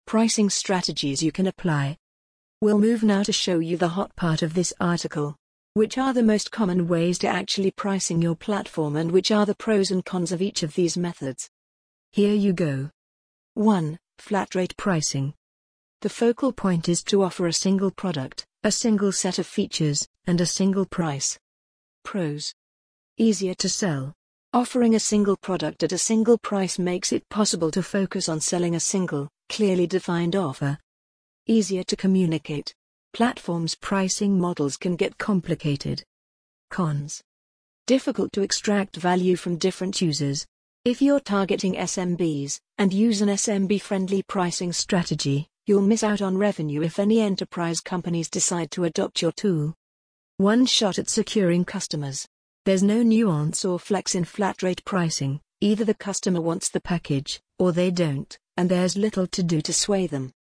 pricing strategies you can apply. We'll move now to show you the hot part of this article. Which are the most common ways to actually pricing your platform and which are the pros and cons of each of these methods? Here you go. 1. Flat rate pricing. The focal point is to offer a single product, a single set of features, and a single price. Pros. Easier to sell. Offering a single product at a single price makes it possible to focus on selling a single, clearly defined offer. Easier to communicate. Platforms' pricing models can get complicated. Cons. Difficult to extract value from different users. If you're targeting SMBs, and use an SMB-friendly pricing strategy, you'll miss out on revenue if any enterprise companies decide to adopt your tool. One shot at securing customers. There's no nuance or flex in flat rate pricing, either the customer wants the package, or they don't, and there's little to do to sway them.